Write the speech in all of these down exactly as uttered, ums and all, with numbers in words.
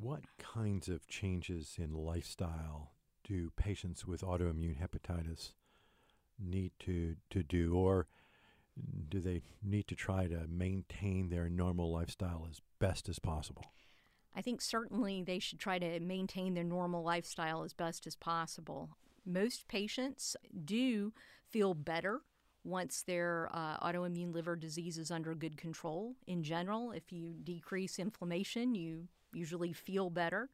What kinds of changes in lifestyle do patients with autoimmune hepatitis need to, to do, or do they need to try to maintain their normal lifestyle as best as possible? I think certainly they should try to maintain their normal lifestyle as best as possible. Most patients do feel better once their uh, autoimmune liver disease is under good control. In general, if you decrease inflammation, you usually feel better.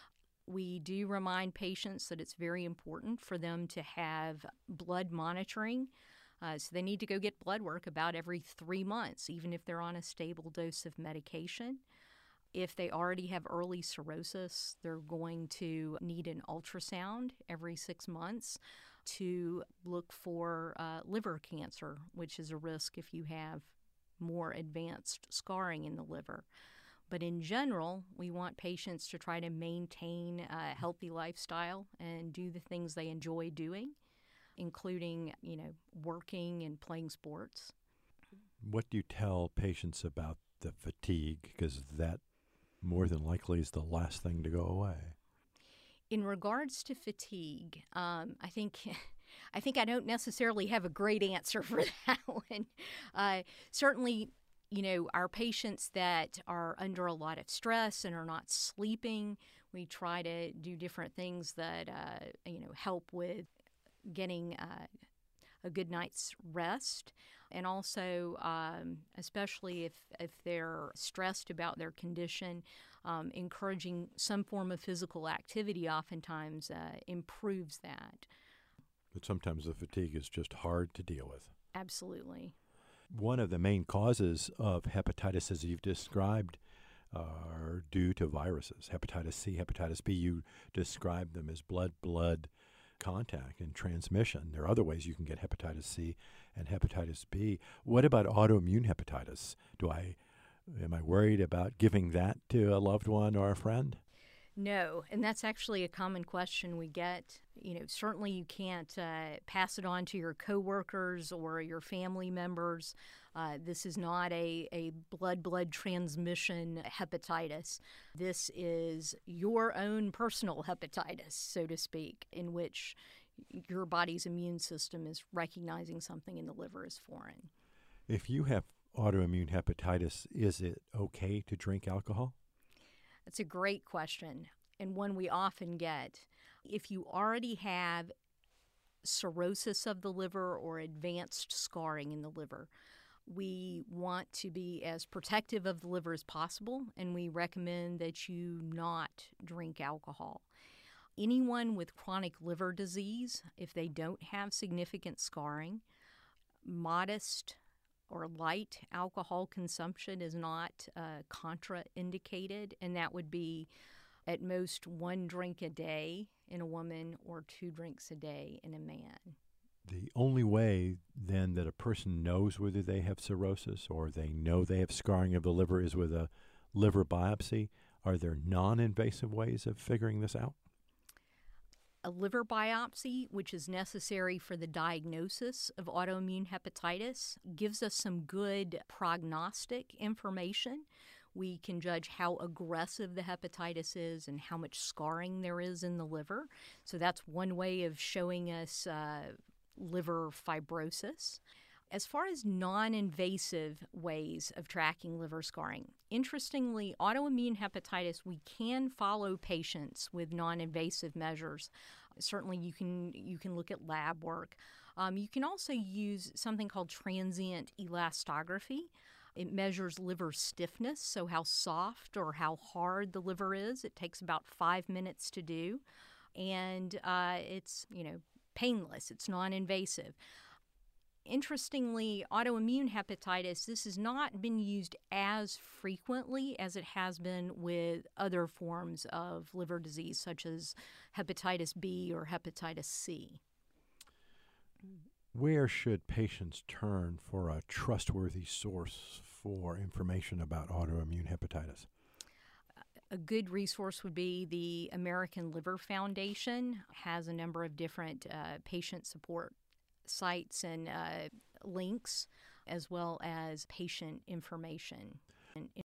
We do remind patients that it's very important for them to have blood monitoring. Uh, so they need to go get blood work about every three months, even if they're on a stable dose of medication. If they already have early cirrhosis, they're going to need an ultrasound every six months to look for uh, liver cancer, which is a risk if you have more advanced scarring in the liver. But in general, we want patients to try to maintain a healthy lifestyle and do the things they enjoy doing, including, you know, working and playing sports. What do you tell patients about the fatigue? Because that more than likely is the last thing to go away. In regards to fatigue, um, I think I think I don't necessarily have a great answer for that one. Uh, certainly, you know, our patients that are under a lot of stress and are not sleeping, we try to do different things that, uh, you know, help with getting uh, a good night's rest. And also, um, especially if, if they're stressed about their condition, um, encouraging some form of physical activity oftentimes uh, improves that. But sometimes the fatigue is just hard to deal with. Absolutely. One of the main causes of hepatitis, as you've described, uh, are due to viruses. Hepatitis C, hepatitis B, you describe them as blood-blood contact and transmission. There are other ways you can get hepatitis C and hepatitis B. What about autoimmune hepatitis? Do I, am I worried about giving that to a loved one or a friend? No, and that's actually a common question we get. You know, certainly you can't uh, pass it on to your coworkers or your family members. Uh, this is not a, a blood-blood transmission hepatitis. This is your own personal hepatitis, so to speak, in which your body's immune system is recognizing something in the liver as foreign. If you have autoimmune hepatitis, is it okay to drink alcohol? That's a great question, and one we often get. If you already have cirrhosis of the liver or advanced scarring in the liver, we want to be as protective of the liver as possible, and we recommend that you not drink alcohol. Anyone with chronic liver disease, if they don't have significant scarring, modest or light alcohol consumption is not uh, contraindicated, and that would be at most one drink a day in a woman or two drinks a day in a man. The only way then that a person knows whether they have cirrhosis or they know they have scarring of the liver is with a liver biopsy. Are there non-invasive ways of figuring this out? A liver biopsy, which is necessary for the diagnosis of autoimmune hepatitis, gives us some good prognostic information. We can judge how aggressive the hepatitis is and how much scarring there is in the liver. So that's one way of showing us uh, liver fibrosis. As far as non-invasive ways of tracking liver scarring, interestingly, autoimmune hepatitis, we can follow patients with non-invasive measures. Certainly, you can you can look at lab work. Um, you can also use something called transient elastography. It measures liver stiffness, so how soft or how hard the liver is. It takes about five minutes to do, and uh, it's you know painless. It's non-invasive. Interestingly, autoimmune hepatitis, this has not been used as frequently as it has been with other forms of liver disease, such as hepatitis B or hepatitis C. Where should patients turn for a trustworthy source for information about autoimmune hepatitis? A good resource would be the American Liver Foundation, has a number of different uh, patient support sites and uh, links, as well as patient information. And